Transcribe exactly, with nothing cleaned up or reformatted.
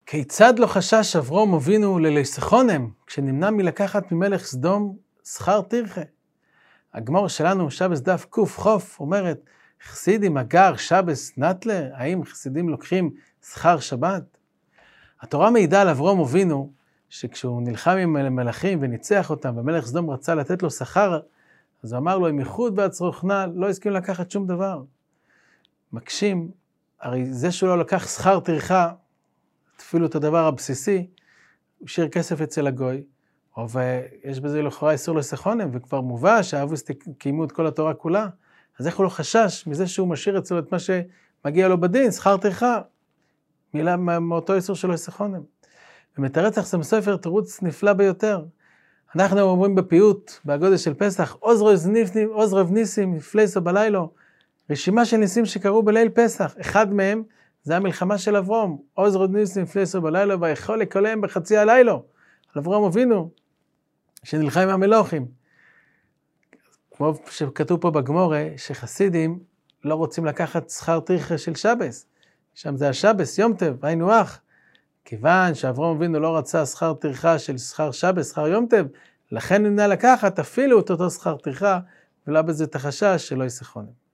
כיצד לא חשש אברום אבינו ללסחונם, כשנמנע מלקחת ממלך סדום שכר טרחה? הגמור שלנו, שבס דף קוף חוף, אומרת, חסידים אגר שבס נטלה, האם חסידים לוקחים שכר שבת? התורה מעידה על אברום אבינו, שכשהוא נלחם עם מלכים וניצח אותם, ומלך סדום רצה לתת לו שכר, אז הוא אמר לו, עם ייחוד והצרוכנה, לא הסכים לקחת שום דבר. מקשים, הרי זה שהוא לא לקח שכר טרחה, אפילו את הדבר הבסיסי, הוא השאיר כסף אצל הגוי, ויש בזה לכאורה איסור לסחונם, וכבר מובא שהאבוס קיימו את כל התורה כולה, אז איך הוא לא חשש מזה שהוא משאיר אצלו את מה שמגיע לו בדין, שכר טרחה, מילה מאותו איסור שלו לסחונם. ומתרץ אחסם סופר תירוץ נפלא ביותר. אנחנו אומרים בפיוט, בהגודל של פסח, עוז רב ניסים, פלייסו בלילו, רשימה של ניסים שקרו בליל פסח, אחד מהם, זה המלחמה של אברום, עוז רב ניסים, פלייסו בלילו, ויכול לקלם בחצי הלילו, על אברום אבינו, שנלחם עם המלוכים. כמו שכתוב פה בגמורה, שחסידים לא רוצים לקחת שכר טרחה של שבס, שם זה השבס, יום טב, היינו אח, כיוון שאברום אבינו לא רצה שכר טרחה של שכר שבס, שכר יום טב, לכן נמנע לקחת אפילו את אותו שכר טרחה, ולא בזה את החשש שלא יסחונם.